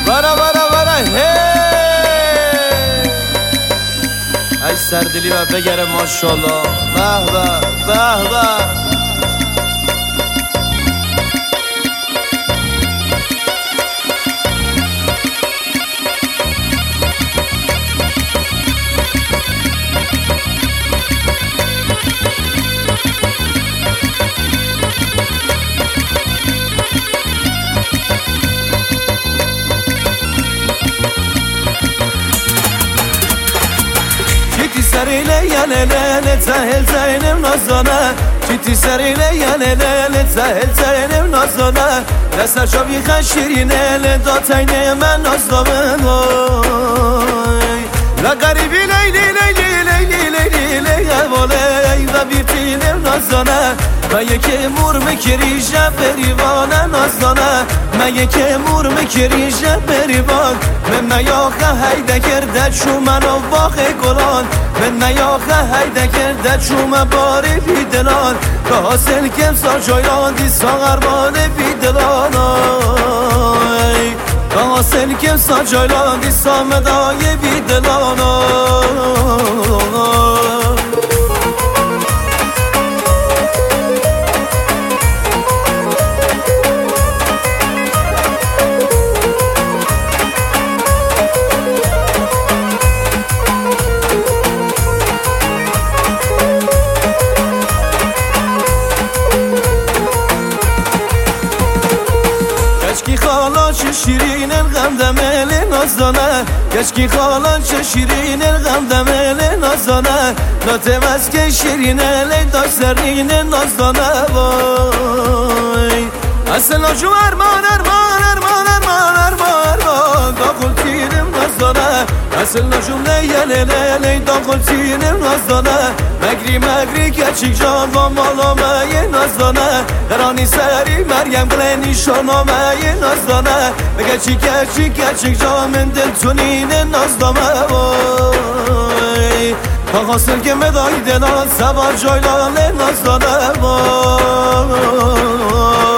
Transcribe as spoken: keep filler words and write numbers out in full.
برا برا برا هی ای سردلی و بگره ماشالله به به به به سريلي يا ليلي تسهل زين منظمة جيتي سريلي يا ليلي تسهل زين منظمة لسه شوفي خشيريني لدوتيني من نظمة لا قريبي ليلي ليلي ليلي ليلي ليلي ولي وبيرتيني منظمة مگه که مور میکری شب بریوان نازانه مگه که مور میکری شب بریوان من نیاخه هیده کرده چو منو باخ گلان من نیاخه هیده کرده چو من باری بیدلان که حاصل کم سا جایان دی ساغربان بیدلان که حاصل کم سا جایان دی سامدای بیدلان کشکی خالا چه شیرین الغم دمل نازدانه کشکی خالا چه شیرین الغم دمل نازدانه ناتم از که شیرینه لیداش زرین نازدانه وای اصلا جو ارمان ارمان ارمان ارمان ارمان ارمان داخل تیرم نازدانه اصلا جمله یه لیلی داخل تیرم نازدانه مگری مگری کچیک جان و مالامه یه نازدانه درانی سری مریم گله نیشانامه یه نازدانه بگه چی کچی کچیک جان من دل تونین نازدانه وای تا خواستن که مدایی دلان سوار جایلان نازدانه وای